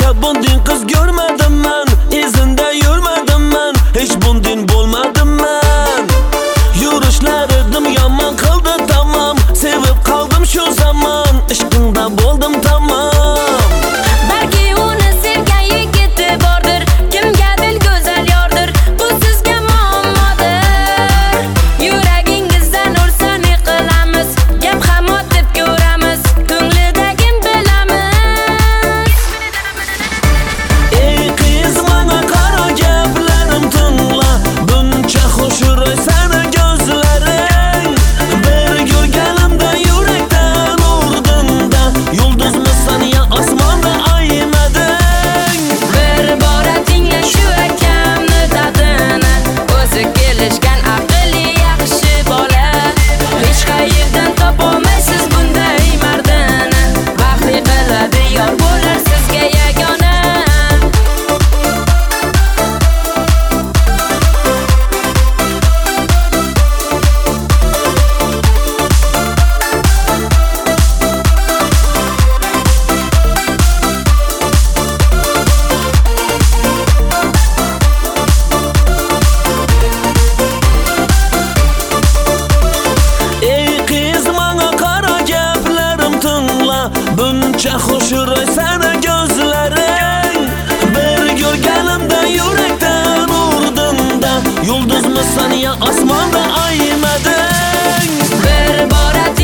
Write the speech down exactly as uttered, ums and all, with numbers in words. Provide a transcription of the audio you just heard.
Hech bundan qiz ko'rmadim men, izinda yurmadim men, hech bundan bo'lmadim men. Yurishlarim yomon qildi tamam, sevib qoldim shu zamon, ishqingda bo'ldim tamam. Balki uni sevgan yigiti bordir, kimga dil go'zal yordir, bu sizga muammodir. Yuragingizdan ursa ne qilamiz, gap ham otib ko'ramiz, ko'nglidagi bilamiz. Ey qiz, menga qara, gaplarim tingla, buncha xushro'y seni ko'zlaring. Bir ko'rganimda yurakdan urdimda, yulduzmisan ya osmonda aymading. Bir bora tingla shu akamni dadini, o'zi kelishgan aqli yaxshi bola. Hech qayerdan topolmaysiz bunday mardini, baxtli qiladi yor bo'lar sizga yagona. Ey qiz, menga qara, gaplarim tingla, buncha xushro'y seni ko'zlaring. Bir ko'rganimda yurakdan urdimda, yulduzmisan ya osmonda aymading. Bir bora